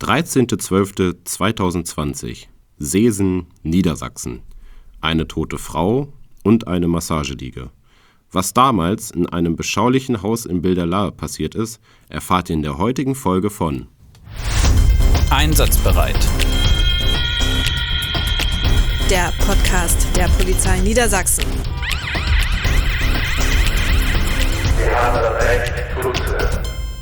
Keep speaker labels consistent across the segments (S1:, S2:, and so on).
S1: 13.12.2020, Seesen, Niedersachsen. Eine tote Frau und eine Massageliege. Was damals in einem beschaulichen Haus in Bilderlahe passiert ist, erfahrt ihr in der heutigen Folge von
S2: Einsatzbereit.
S3: Der Podcast der Polizei Niedersachsen.
S4: Wir haben das Recht zuzuhören.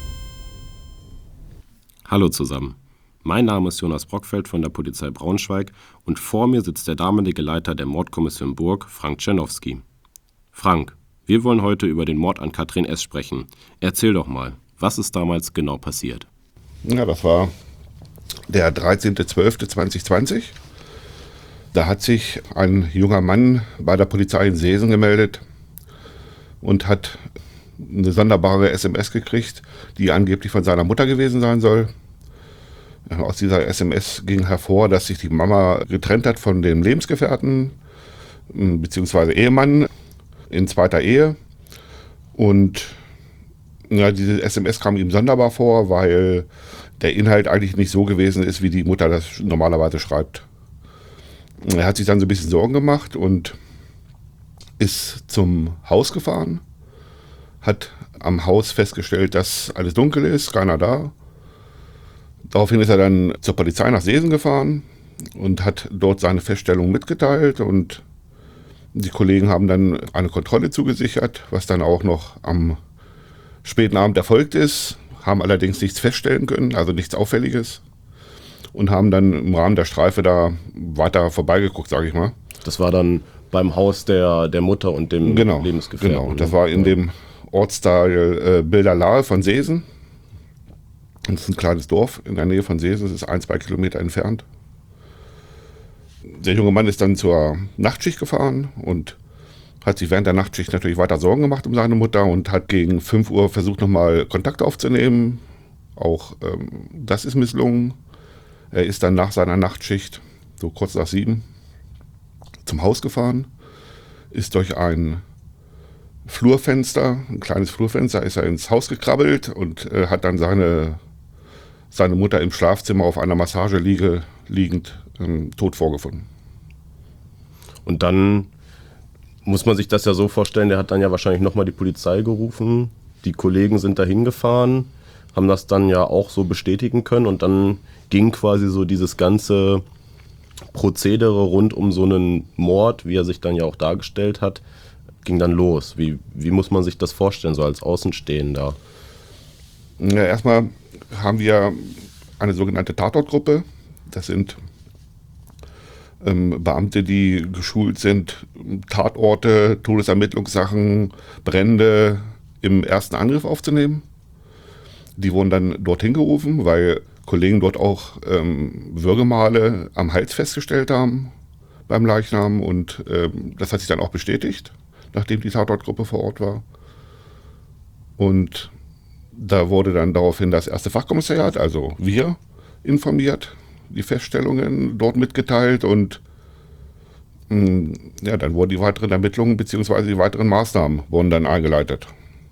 S1: Hallo zusammen. Mein Name ist Jonas Brockfeld von der Polizei Braunschweig und vor mir sitzt der damalige Leiter der Mordkommission Burg, Frank Czernowski. Frank, wir wollen heute über den Mord an Katrin S. sprechen. Erzähl doch mal, was ist damals genau passiert?
S5: Ja, das war der 13.12.2020. Da hat sich ein junger Mann bei der Polizei in Seesen gemeldet und hat eine sonderbare SMS gekriegt, die angeblich von seiner Mutter gewesen sein soll. Aus dieser SMS ging hervor, dass sich die Mama getrennt hat von dem Lebensgefährten bzw. Ehemann in zweiter Ehe. Und ja, diese SMS kam ihm sonderbar vor, weil der Inhalt eigentlich nicht so gewesen ist, wie die Mutter das normalerweise schreibt. Er hat sich dann so ein bisschen Sorgen gemacht und ist zum Haus gefahren, hat am Haus festgestellt, dass alles dunkel ist, keiner da. Daraufhin ist er dann zur Polizei nach Seesen gefahren und hat dort seine Feststellung mitgeteilt und die Kollegen haben dann eine Kontrolle zugesichert, was dann auch noch am späten Abend erfolgt ist, haben allerdings nichts feststellen können, also nichts Auffälliges und haben dann im Rahmen der Streife da weiter vorbeigeguckt, sage ich mal.
S1: Das war dann beim Haus der Mutter und dem Lebensgefährten.
S5: Genau, das war in dem Ortsteil Bilderlahe von Seesen. Das ist ein kleines Dorf in der Nähe von Seesen, es ist 1-2 Kilometer entfernt. Der junge Mann ist dann zur Nachtschicht gefahren und hat sich während der Nachtschicht natürlich weiter Sorgen gemacht um seine Mutter und hat gegen 5 Uhr versucht, nochmal Kontakt aufzunehmen. Auch das ist misslungen. Er ist dann nach seiner Nachtschicht, so kurz nach 7, zum Haus gefahren, ist durch ein Flurfenster, ein kleines Flurfenster, ist er ins Haus gekrabbelt und hat dann seine Mutter im Schlafzimmer auf einer Massageliege liegend tot vorgefunden.
S1: Und dann muss man sich das ja so vorstellen, der hat dann ja wahrscheinlich nochmal die Polizei gerufen, die Kollegen sind da hingefahren, haben das dann ja auch so bestätigen können und dann ging quasi so dieses ganze Prozedere rund um so einen Mord, wie er sich dann ja auch dargestellt hat, ging dann los. Wie muss man sich das vorstellen, so als Außenstehender?
S5: Ja, erstmal haben wir eine sogenannte Tatortgruppe. Das sind Beamte, die geschult sind, Tatorte, Todesermittlungssachen, Brände im ersten Angriff aufzunehmen. Die wurden dann dorthin gerufen, weil Kollegen dort auch Würgemale am Hals festgestellt haben beim Leichnam und das hat sich dann auch bestätigt, nachdem die Tatortgruppe vor Ort war. Und da wurde dann daraufhin das erste Fachkommissariat, also wir, informiert, die Feststellungen dort mitgeteilt und ja, dann wurden die weiteren Ermittlungen bzw. die weiteren Maßnahmen wurden dann eingeleitet.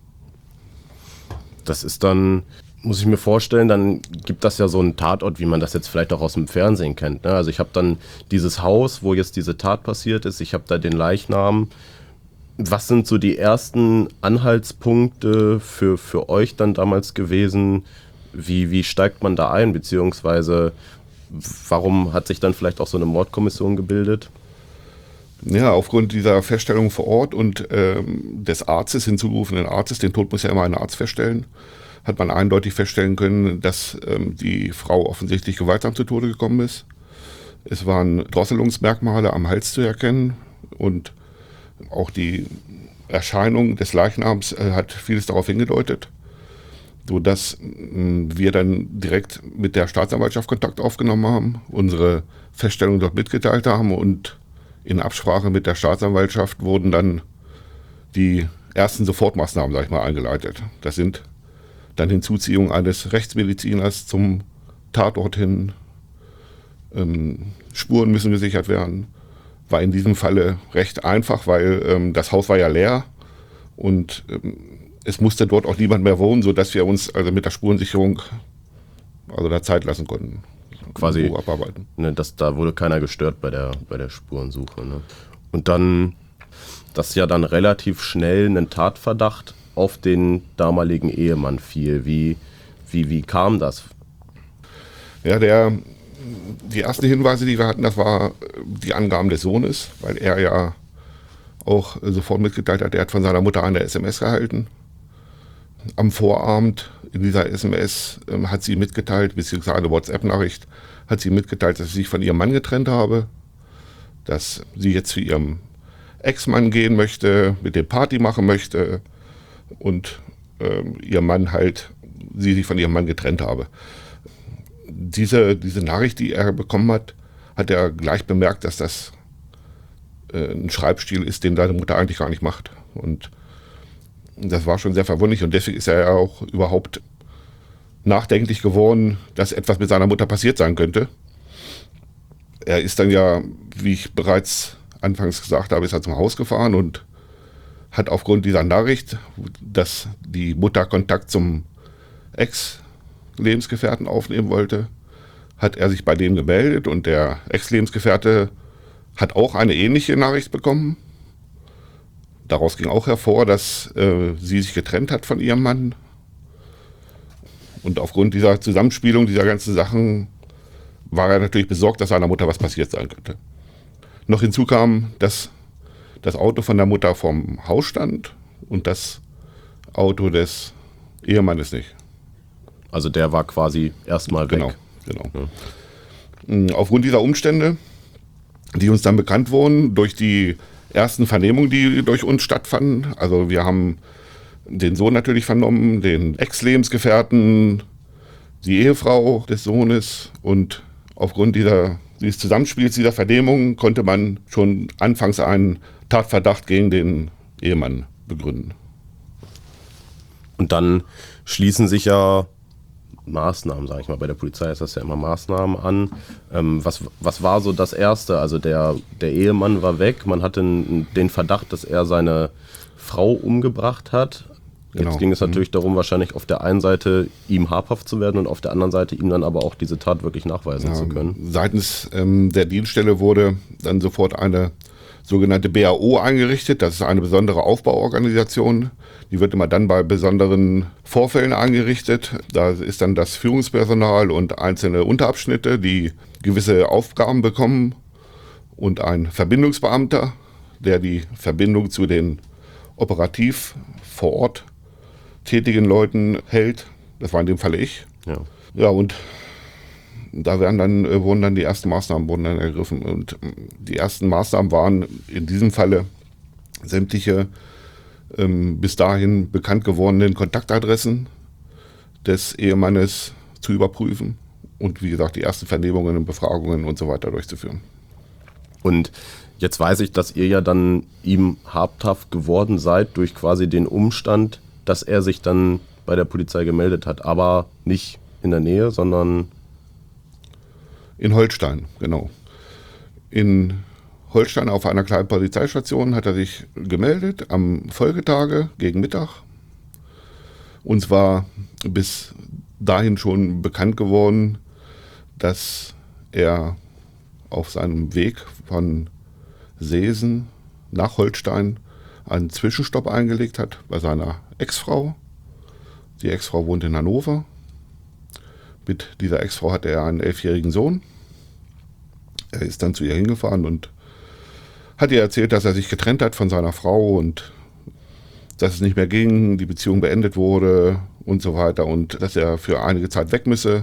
S1: Das ist dann, muss ich mir vorstellen, dann gibt das ja so einen Tatort, wie man das jetzt vielleicht auch aus dem Fernsehen kennt. Ne? Also ich habe dann dieses Haus, wo jetzt diese Tat passiert ist, ich habe da den Leichnam. Was sind so die ersten Anhaltspunkte für euch dann damals gewesen? Wie steigt man da ein, beziehungsweise warum hat sich dann vielleicht auch so eine Mordkommission gebildet?
S5: Ja, aufgrund dieser Feststellung vor Ort und des Arztes, hinzugerufenen Arztes, den Tod muss ja immer ein Arzt feststellen, hat man eindeutig feststellen können, dass die Frau offensichtlich gewaltsam zu Tode gekommen ist. Es waren Drosselungsmerkmale am Hals zu erkennen und auch die Erscheinung des Leichnams hat vieles darauf hingedeutet, sodass wir dann direkt mit der Staatsanwaltschaft Kontakt aufgenommen haben, unsere Feststellung dort mitgeteilt haben und in Absprache mit der Staatsanwaltschaft wurden dann die ersten Sofortmaßnahmen, sag ich mal, eingeleitet. Das sind dann Hinzuziehung eines Rechtsmediziners zum Tatort hin, Spuren müssen gesichert werden. War in diesem Falle recht einfach, weil das Haus war ja leer und es musste dort auch niemand mehr wohnen, sodass wir uns also mit der Spurensicherung Also da Zeit lassen konnten.
S1: Quasi,
S5: Ruhe abarbeiten.
S1: ne, da wurde keiner gestört bei der Spurensuche. Ne? Und dann, dass ja dann relativ schnell ein Tatverdacht auf den damaligen Ehemann fiel. Wie kam das?
S5: Ja, die ersten Hinweise, die wir hatten, das war die Angaben des Sohnes, weil er ja auch sofort mitgeteilt hat, er hat von seiner Mutter eine SMS erhalten. Am Vorabend in dieser SMS hat sie mitgeteilt, beziehungsweise eine WhatsApp-Nachricht, hat sie mitgeteilt, dass sie sich von ihrem Mann getrennt habe, dass sie jetzt zu ihrem Ex-Mann gehen möchte, mit dem Party machen möchte und ihr Mann halt, sie sich von ihrem Mann getrennt habe. Diese Nachricht, die er bekommen hat, hat er gleich bemerkt, dass das ein Schreibstil ist, den seine Mutter eigentlich gar nicht macht. Und das war schon sehr verwunderlich und deswegen ist er ja auch überhaupt nachdenklich geworden, dass etwas mit seiner Mutter passiert sein könnte. Er ist dann ja, wie ich bereits anfangs gesagt habe, ist er zum Haus gefahren und hat aufgrund dieser Nachricht, dass die Mutter Kontakt zum Ex-Lebensgefährten aufnehmen wollte, hat er sich bei dem gemeldet und der Ex-Lebensgefährte hat auch eine ähnliche Nachricht bekommen. Daraus ging auch hervor, dass sie sich getrennt hat von ihrem Mann. Und aufgrund dieser Zusammenspielung dieser ganzen Sachen war er natürlich besorgt, dass seiner Mutter was passiert sein könnte. Noch hinzu kam, dass das Auto von der Mutter vorm Haus stand und das Auto des Ehemannes nicht.
S1: Also der war quasi erstmal weg.
S5: Genau. Ja. Aufgrund dieser Umstände, die uns dann bekannt wurden, durch die ersten Vernehmungen, die durch uns stattfanden, also wir haben den Sohn natürlich vernommen, den Ex-Lebensgefährten, die Ehefrau des Sohnes und aufgrund dieses Zusammenspiels dieser Vernehmungen konnte man schon anfangs einen Tatverdacht gegen den Ehemann begründen.
S1: Und dann schließen sich ja Maßnahmen, sage ich mal, bei der Polizei ist das ja immer Maßnahmen an. Was war so das Erste? Also der Ehemann war weg, man hatte den Verdacht, dass er seine Frau umgebracht hat.
S5: Genau.
S1: Jetzt ging es natürlich darum, wahrscheinlich auf der einen Seite ihm habhaft zu werden und auf der anderen Seite ihm dann aber auch diese Tat wirklich nachweisen zu können.
S5: Seitens der Dienststelle wurde dann sofort eine sogenannte BAO eingerichtet. Das ist eine besondere Aufbauorganisation. Die wird immer dann bei besonderen Vorfällen eingerichtet. Da ist dann das Führungspersonal und einzelne Unterabschnitte, die gewisse Aufgaben bekommen und ein Verbindungsbeamter, der die Verbindung zu den operativ vor Ort tätigen Leuten hält. Das war in dem Falle ich. Ja, und da wurden dann die ersten Maßnahmen ergriffen. Und die ersten Maßnahmen waren in diesem Falle sämtliche bis dahin bekannt gewordenen Kontaktadressen des Ehemannes zu überprüfen und wie gesagt die ersten Vernehmungen und Befragungen und so weiter durchzuführen.
S1: Und jetzt weiß ich, dass ihr ja dann ihm habhaft geworden seid durch quasi den Umstand, dass er sich dann bei der Polizei gemeldet hat, aber nicht in der Nähe, sondern
S5: in Holstein, genau. In Holstein auf einer kleinen Polizeistation hat er sich gemeldet am Folgetage gegen Mittag. Uns war bis dahin schon bekannt geworden, dass er auf seinem Weg von Seesen nach Holstein einen Zwischenstopp eingelegt hat bei seiner Ex-Frau. Die Ex-Frau wohnt in Hannover. Mit dieser Ex-Frau hatte er einen 11-jährigen Sohn. Er ist dann zu ihr hingefahren und hat ihr erzählt, dass er sich getrennt hat von seiner Frau und dass es nicht mehr ging, die Beziehung beendet wurde und so weiter und dass er für einige Zeit weg müsse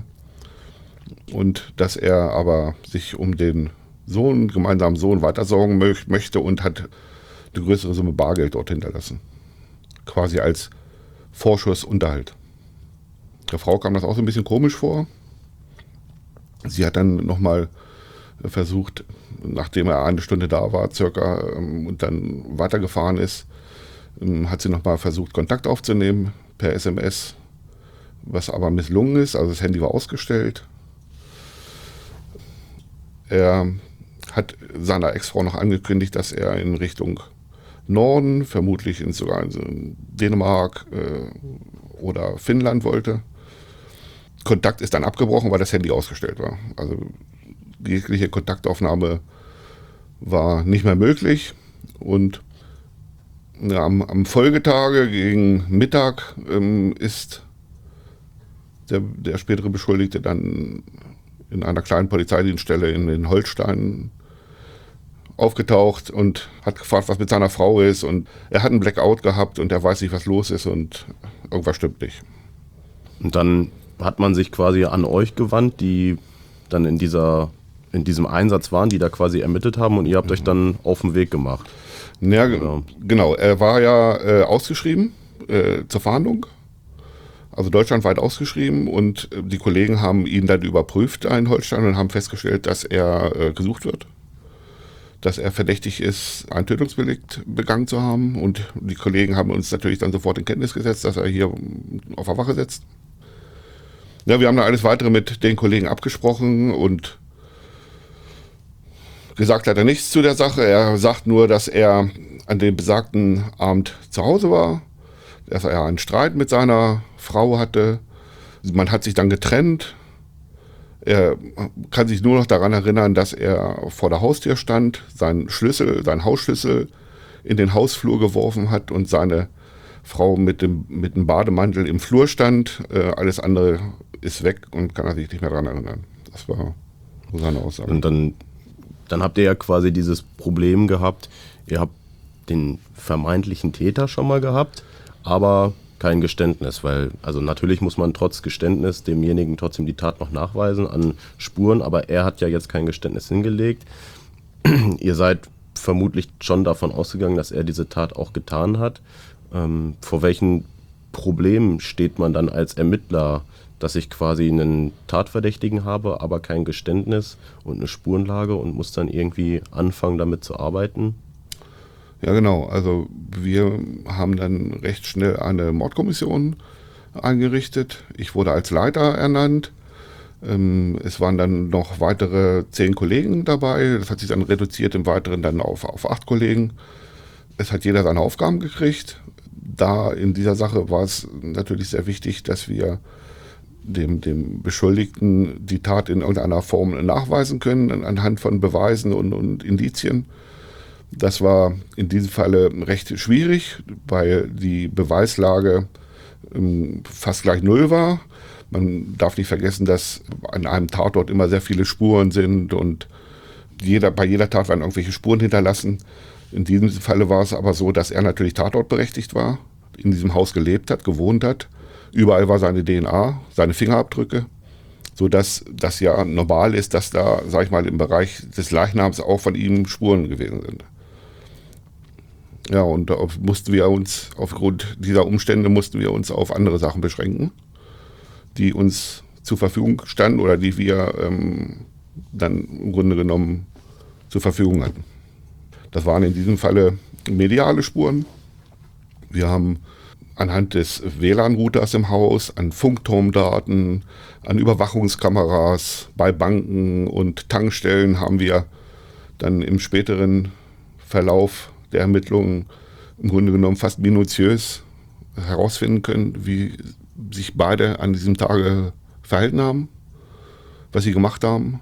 S5: und dass er aber sich um den gemeinsamen Sohn weitersorgen möchte und hat eine größere Summe Bargeld dort hinterlassen. Quasi als Vorschussunterhalt. Der Frau kam das auch so ein bisschen komisch vor. Sie hat dann nochmal versucht, nachdem er eine Stunde da war, circa, und dann weitergefahren ist, hat sie nochmal versucht, Kontakt aufzunehmen per SMS, was aber misslungen ist, also das Handy war ausgestellt. Er hat seiner Ex-Frau noch angekündigt, dass er in Richtung Norden, vermutlich sogar in Dänemark oder Finnland wollte. Kontakt ist dann abgebrochen, weil das Handy ausgestellt war. Also jegliche Kontaktaufnahme war nicht mehr möglich. Und ja, am Folgetage gegen Mittag ist der spätere Beschuldigte dann in einer kleinen Polizeidienststelle in Holstein aufgetaucht und hat gefragt, was mit seiner Frau ist. Und er hat einen Blackout gehabt und er weiß nicht, was los ist und irgendwas stimmt nicht.
S1: Und dann hat man sich quasi an euch gewandt, die dann in diesem Einsatz waren, die da quasi ermittelt haben, und ihr habt euch dann auf den Weg gemacht.
S5: Ja, genau. Er war ja ausgeschrieben zur Fahndung, also deutschlandweit ausgeschrieben, und die Kollegen haben ihn dann überprüft in Holstein und haben festgestellt, dass er gesucht wird, dass er verdächtig ist, ein Tötungsdelikt begangen zu haben, und die Kollegen haben uns natürlich dann sofort in Kenntnis gesetzt, dass er hier auf der Wache sitzt. Ja, wir haben dann alles Weitere mit den Kollegen abgesprochen und gesagt hat er nichts zu der Sache. Er sagt nur, dass er an dem besagten Abend zu Hause war, dass er einen Streit mit seiner Frau hatte. Man hat sich dann getrennt. Er kann sich nur noch daran erinnern, dass er vor der Haustür stand, seinen Hausschlüssel in den Hausflur geworfen hat und seine Frau mit dem Bademantel im Flur stand. Alles andere ist weg und kann er sich nicht mehr daran erinnern. Das war seine Aussage.
S1: Und dann habt ihr ja quasi dieses Problem gehabt, ihr habt den vermeintlichen Täter schon mal gehabt, aber kein Geständnis, weil, also natürlich muss man trotz Geständnis demjenigen trotzdem die Tat noch nachweisen an Spuren, aber er hat ja jetzt kein Geständnis hingelegt. Ihr seid vermutlich schon davon ausgegangen, dass er diese Tat auch getan hat. Vor welchen Problemen steht man dann als Ermittler, dass ich quasi einen Tatverdächtigen habe, aber kein Geständnis und eine Spurenlage, und muss dann irgendwie anfangen, damit zu arbeiten?
S5: Ja, genau. Also wir haben dann recht schnell eine Mordkommission eingerichtet. Ich wurde als Leiter ernannt. Es waren dann noch weitere 10 Kollegen dabei. Das hat sich dann reduziert im Weiteren dann auf 8 Kollegen. Es hat jeder seine Aufgaben gekriegt. Da in dieser Sache war es natürlich sehr wichtig, dass wir dem Beschuldigten die Tat in irgendeiner Form nachweisen können, anhand von Beweisen und Indizien. Das war in diesem Falle recht schwierig, weil die Beweislage fast gleich null war. Man darf nicht vergessen, dass an einem Tatort immer sehr viele Spuren sind und bei jeder Tat werden irgendwelche Spuren hinterlassen. In diesem Falle war es aber so, dass er natürlich tatortberechtigt war, in diesem Haus gelebt hat, gewohnt hat. Überall war seine DNA, seine Fingerabdrücke, sodass das ja normal ist, dass da, sag ich mal, im Bereich des Leichnams auch von ihm Spuren gewesen sind. Ja, und aufgrund dieser Umstände mussten wir uns auf andere Sachen beschränken, die uns zur Verfügung standen oder die wir dann im Grunde genommen zur Verfügung hatten. Das waren in diesem Falle mediale Spuren. Wir haben anhand des WLAN-Routers im Haus, an Funkturmdaten, an Überwachungskameras bei Banken und Tankstellen haben wir dann im späteren Verlauf der Ermittlungen im Grunde genommen fast minutiös herausfinden können, wie sich beide an diesem Tage verhalten haben, was sie gemacht haben.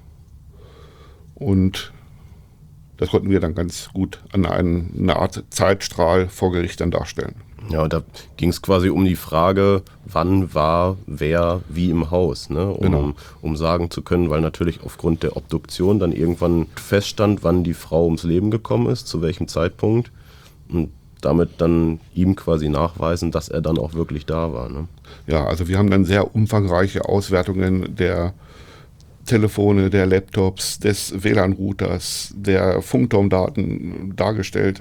S5: Und das konnten wir dann ganz gut an eine Art Zeitstrahl vor Gericht dann darstellen.
S1: Ja, und da ging es quasi um die Frage, wann war wer wie im Haus, ne?
S5: Genau.
S1: Um sagen zu können, weil natürlich aufgrund der Obduktion dann irgendwann feststand, wann die Frau ums Leben gekommen ist, zu welchem Zeitpunkt, und damit dann ihm quasi nachweisen, dass er dann auch wirklich da war. Ne?
S5: Ja, also wir haben dann sehr umfangreiche Auswertungen der Telefone, der Laptops, des WLAN-Routers, der Funkturmdaten dargestellt.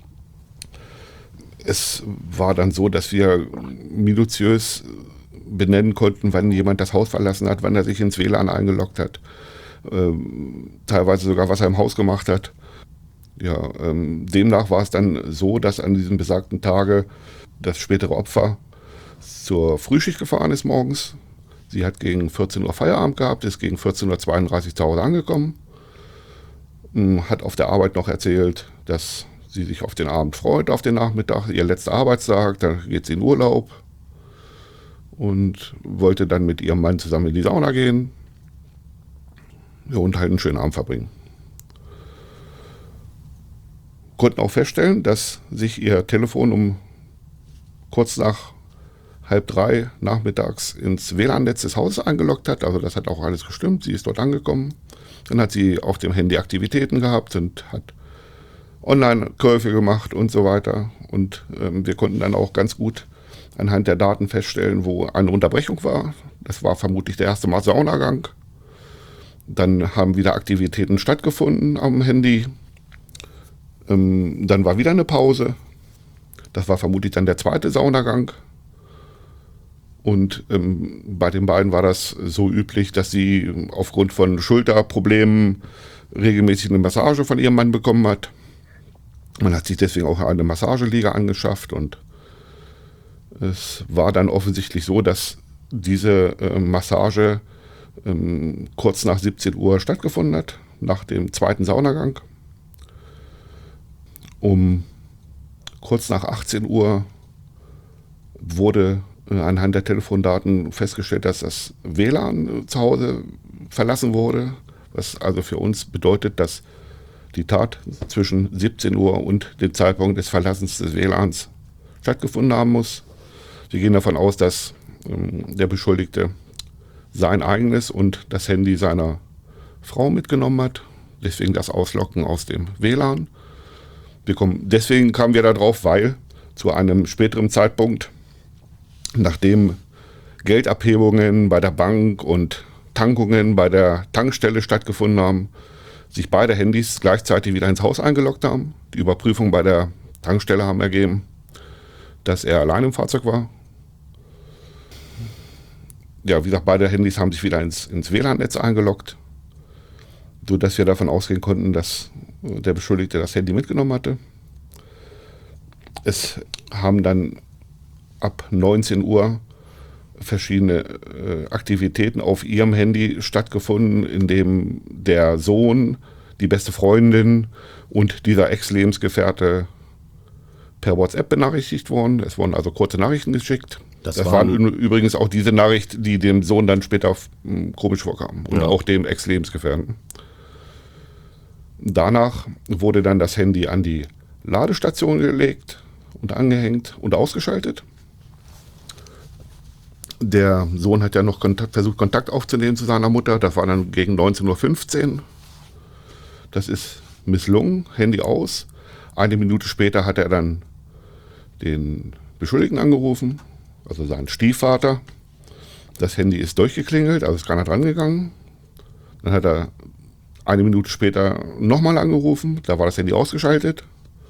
S5: Es war dann so, dass wir minutiös benennen konnten, wann jemand das Haus verlassen hat, wann er sich ins WLAN eingeloggt hat, teilweise sogar, was er im Haus gemacht hat. Ja, demnach war es dann so, dass an diesem besagten Tage das spätere Opfer zur Frühschicht gefahren ist morgens. Sie hat gegen 14 Uhr Feierabend gehabt, ist gegen 14.32 Uhr zu Hause angekommen, hat auf der Arbeit noch erzählt, dass sie sich auf den Abend freut, auf den Nachmittag, ihr letzter Arbeitstag, dann geht sie in Urlaub. und wollte dann mit ihrem Mann zusammen in die Sauna gehen, ja, und halt einen schönen Abend verbringen. Konnten auch feststellen, dass sich ihr Telefon um kurz nach 2:30 nachmittags ins WLAN-Netz des Hauses eingeloggt hat. Also das hat auch alles gestimmt. Sie ist dort angekommen. Dann hat sie auf dem Handy Aktivitäten gehabt und hat Online-Käufe gemacht und so weiter. Und wir konnten dann auch ganz gut anhand der Daten feststellen, wo eine Unterbrechung war. Das war vermutlich der erste Mal Saunagang. Dann haben wieder Aktivitäten stattgefunden am Handy. Dann war wieder eine Pause. Das war vermutlich dann der zweite Saunagang. Und bei den beiden war das so üblich, dass sie aufgrund von Schulterproblemen regelmäßig eine Massage von ihrem Mann bekommen hat. Man hat sich deswegen auch eine Massageliege angeschafft und es war dann offensichtlich so, dass diese Massage kurz nach 17 Uhr stattgefunden hat, nach dem zweiten Saunagang. Um kurz nach 18 Uhr wurde anhand der Telefondaten festgestellt, dass das WLAN zu Hause verlassen wurde, was also für uns bedeutet, dass die Tat zwischen 17 Uhr und dem Zeitpunkt des Verlassens des WLANs stattgefunden haben muss. Wir gehen davon aus, dass der Beschuldigte sein eigenes und das Handy seiner Frau mitgenommen hat, deswegen das Ausloggen aus dem WLAN. Deswegen kamen wir da drauf, weil zu einem späteren Zeitpunkt, nachdem Geldabhebungen bei der Bank und Tankungen bei der Tankstelle stattgefunden haben, sich beide Handys gleichzeitig wieder ins Haus eingeloggt haben. Die Überprüfung bei der Tankstelle haben ergeben, dass er allein im Fahrzeug war. Ja, wie gesagt, beide Handys haben sich wieder ins WLAN-Netz eingeloggt, sodass wir davon ausgehen konnten, dass der Beschuldigte das Handy mitgenommen hatte. Es haben dann ab 19 Uhr verschiedene Aktivitäten auf ihrem Handy stattgefunden, in dem der Sohn, die beste Freundin und dieser Ex-Lebensgefährte per WhatsApp benachrichtigt wurden. Es wurden also kurze Nachrichten geschickt. Das waren übrigens auch diese Nachricht, die dem Sohn dann später komisch vorkam und auch dem Ex-Lebensgefährten. Danach wurde dann das Handy an die Ladestation gelegt und angehängt und ausgeschaltet. Der Sohn hat ja noch versucht, Kontakt aufzunehmen zu seiner Mutter. Das war dann gegen 19:15 Uhr. Das ist misslungen, Handy aus. Eine Minute später hat er dann den Beschuldigten angerufen, also seinen Stiefvater. Das Handy ist durchgeklingelt, also ist keiner dran gegangen. Dann hat er eine Minute später nochmal angerufen, da war das Handy ausgeschaltet.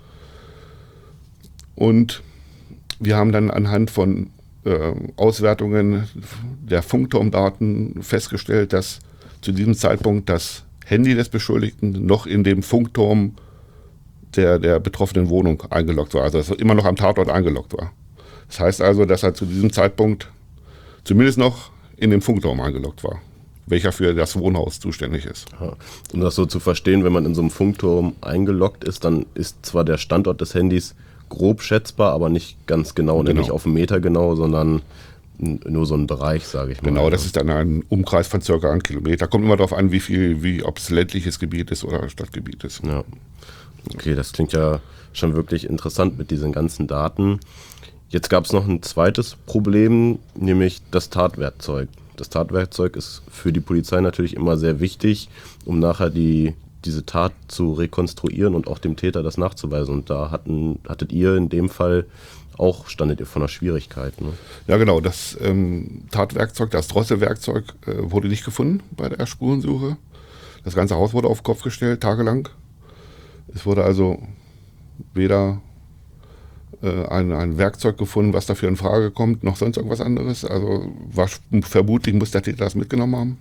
S5: Und wir haben dann anhand von Auswertungen der Funkturmdaten festgestellt, dass zu diesem Zeitpunkt das Handy des Beschuldigten noch in dem Funkturm der betroffenen Wohnung eingeloggt war, also dass er immer noch am Tatort eingeloggt war. Das heißt also, dass er zu diesem Zeitpunkt zumindest noch in dem Funkturm eingeloggt war, welcher für das Wohnhaus zuständig ist.
S1: Ja. Um das so zu verstehen, wenn man in so einem Funkturm eingeloggt ist, dann ist zwar der Standort des Handys grob schätzbar, aber nicht ganz genau, nämlich auf einen Meter genau, sondern nur so ein Bereich, sage ich mal.
S5: Genau, das ist dann ein Umkreis von circa 1 Kilometer. Kommt immer darauf an, ob es ländliches Gebiet ist oder Stadtgebiet ist.
S1: Ja. Okay, das klingt ja schon wirklich interessant mit diesen ganzen Daten. Jetzt gab es noch ein zweites Problem, nämlich das Tatwerkzeug. Das Tatwerkzeug ist für die Polizei natürlich immer sehr wichtig, um nachher diese Tat zu rekonstruieren und auch dem Täter das nachzuweisen. Und da hattet ihr in dem Fall auch, standet ihr vor einer Schwierigkeit. Ne?
S5: Ja genau, das Tatwerkzeug, das Drosselwerkzeug wurde nicht gefunden bei der Spurensuche. Das ganze Haus wurde auf den Kopf gestellt, tagelang. Es wurde also weder ein Werkzeug gefunden, was dafür in Frage kommt, noch sonst irgendwas anderes. Also vermutlich muss der Täter das mitgenommen haben.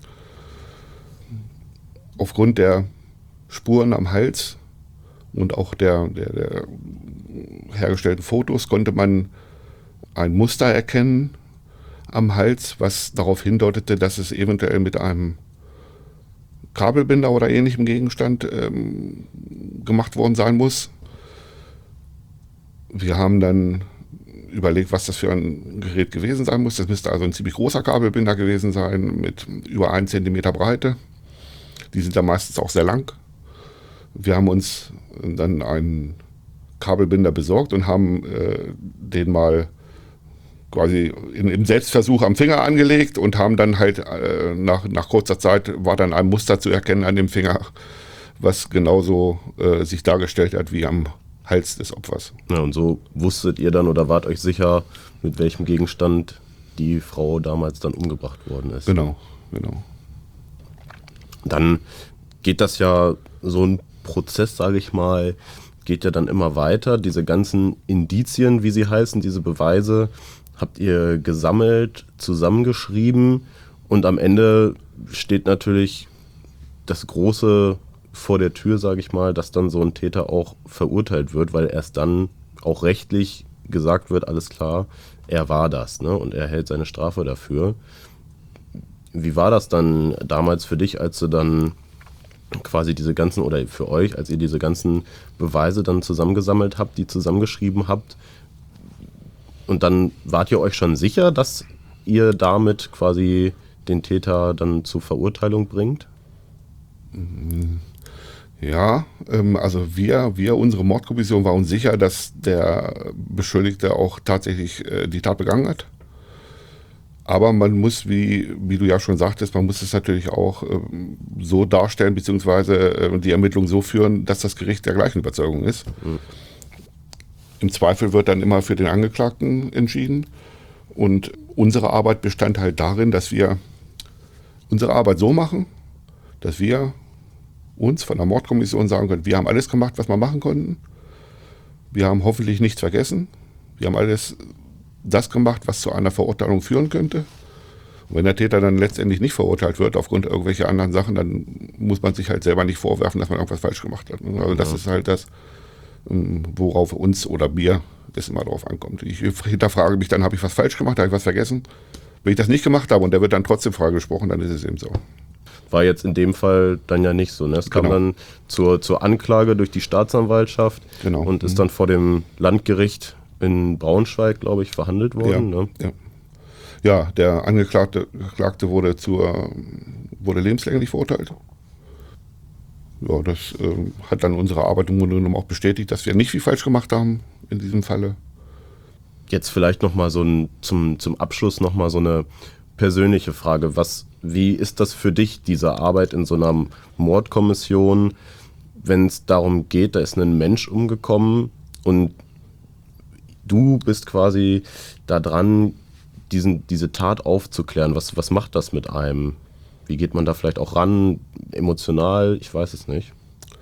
S5: Aufgrund der Spuren am Hals und auch der hergestellten Fotos konnte man ein Muster erkennen am Hals, was darauf hindeutete, dass es eventuell mit einem Kabelbinder oder ähnlichem Gegenstand gemacht worden sein muss. Wir haben dann überlegt, was das für ein Gerät gewesen sein muss. Das müsste also ein ziemlich großer Kabelbinder gewesen sein mit über 1 Zentimeter Breite. Die sind dann meistens auch sehr lang. Wir haben uns dann einen Kabelbinder besorgt und haben den mal quasi im Selbstversuch am Finger angelegt und haben dann halt nach kurzer Zeit war dann ein Muster zu erkennen an dem Finger, was genauso sich dargestellt hat wie am Hals des Opfers.
S1: Ja, und so wusstet ihr dann oder wart euch sicher, mit welchem Gegenstand die Frau damals dann umgebracht worden ist.
S5: Genau.
S1: Dann geht das ja, so ein Prozess, sage ich mal, geht ja dann immer weiter. Diese ganzen Indizien, wie sie heißen, diese Beweise, habt ihr gesammelt, zusammengeschrieben und am Ende steht natürlich das Große vor der Tür, sage ich mal, dass dann so ein Täter auch verurteilt wird, weil erst dann auch rechtlich gesagt wird, alles klar, er war das, ne? Und er hält seine Strafe dafür. Wie war das dann damals für dich, als du dann quasi diese ganzen, oder für euch, als ihr diese ganzen Beweise dann zusammengesammelt habt, die zusammengeschrieben habt, und dann wart ihr euch schon sicher, dass ihr damit quasi den Täter dann zur Verurteilung bringt?
S5: Ja, also unsere Mordkommission war uns sicher, dass der Beschuldigte auch tatsächlich die Tat begangen hat. Aber man muss, wie du ja schon sagtest, man muss es natürlich auch so darstellen, beziehungsweise die Ermittlung so führen, dass das Gericht der gleichen Überzeugung ist. Mhm. Im Zweifel wird dann immer für den Angeklagten entschieden. Und unsere Arbeit bestand halt darin, dass wir unsere Arbeit so machen, dass wir uns von der Mordkommission sagen können, wir haben alles gemacht, was wir machen konnten. Wir haben hoffentlich nichts vergessen. Wir haben alles das gemacht, was zu einer Verurteilung führen könnte. Und wenn der Täter dann letztendlich nicht verurteilt wird aufgrund irgendwelcher anderen Sachen, dann muss man sich halt selber nicht vorwerfen, dass man irgendwas falsch gemacht hat. Also das ist halt das, worauf uns oder mir es immer drauf ankommt. Ich hinterfrage mich dann, habe ich was falsch gemacht, habe ich was vergessen? Wenn ich das nicht gemacht habe und der wird dann trotzdem freigesprochen, dann ist es eben so.
S1: War jetzt in dem Fall dann ja nicht so. Ne? Es kam dann zur Anklage durch die Staatsanwaltschaft und ist dann vor dem Landgericht in Braunschweig, glaube ich, verhandelt worden.
S5: Ja, ne? Ja, der Angeklagte wurde lebenslänglich verurteilt. Ja, das hat dann unsere Arbeit im Grunde genommen auch bestätigt, dass wir nicht viel falsch gemacht haben in diesem Falle.
S1: Jetzt vielleicht nochmal zum Abschluss nochmal so eine persönliche Frage. Wie ist das für dich, diese Arbeit in so einer Mordkommission, wenn es darum geht, da ist ein Mensch umgekommen und du bist quasi da dran, diese Tat aufzuklären? Was macht das mit einem? Wie geht man da vielleicht auch ran, emotional? Ich weiß es nicht.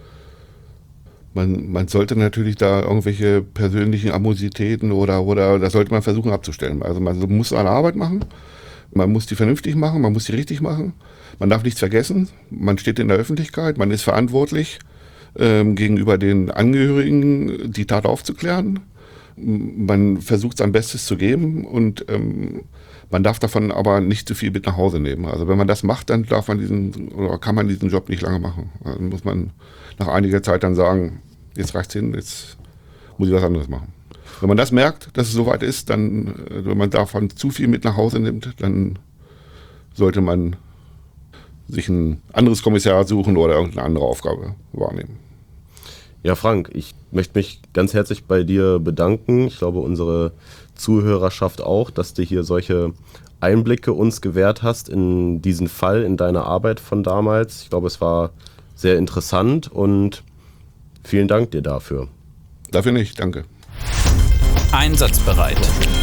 S5: Man sollte natürlich da irgendwelche persönlichen Animositäten oder das sollte man versuchen abzustellen. Also man muss seine Arbeit machen, man muss die vernünftig machen, man muss die richtig machen. Man darf nichts vergessen, man steht in der Öffentlichkeit, man ist verantwortlich gegenüber den Angehörigen, die Tat aufzuklären. Man versucht sein Bestes zu geben und man darf davon aber nicht zu viel mit nach Hause nehmen. Also wenn man das macht, dann kann man diesen Job nicht lange machen. Dann muss man nach einiger Zeit dann sagen, jetzt reicht's hin, jetzt muss ich was anderes machen. Wenn man das merkt, dass es soweit ist, dann, wenn man davon zu viel mit nach Hause nimmt, dann sollte man sich ein anderes Kommissariat suchen oder irgendeine andere Aufgabe wahrnehmen.
S1: Ja, Frank, ich möchte mich ganz herzlich bei dir bedanken. Ich glaube, unsere Zuhörerschaft auch, dass du hier solche Einblicke uns gewährt hast in diesen Fall, in deine Arbeit von damals. Ich glaube, es war sehr interessant und vielen Dank dir dafür.
S5: Dafür nicht, danke.
S2: Einsatzbereit.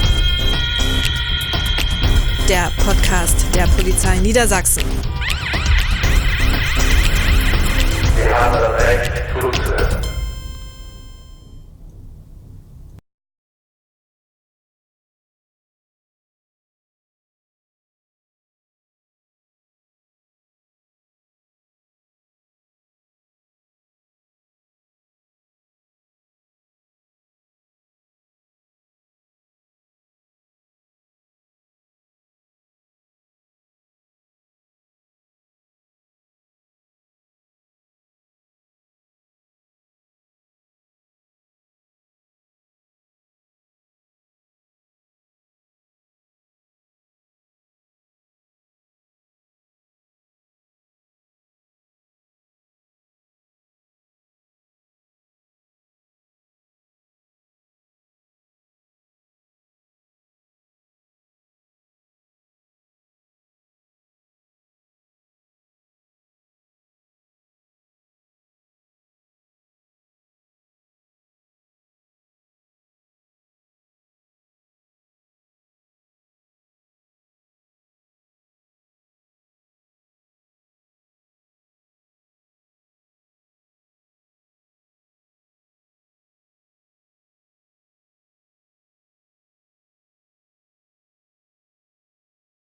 S3: Der Podcast der Polizei Niedersachsen.
S4: Wir haben das Recht zuzuhören.